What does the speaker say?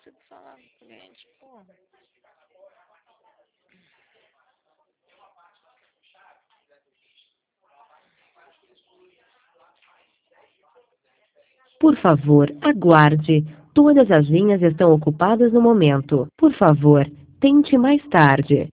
consigo falar com o cliente, porra. Por favor, aguarde. Todas as linhas estão ocupadas no momento. Por favor, tente mais tarde.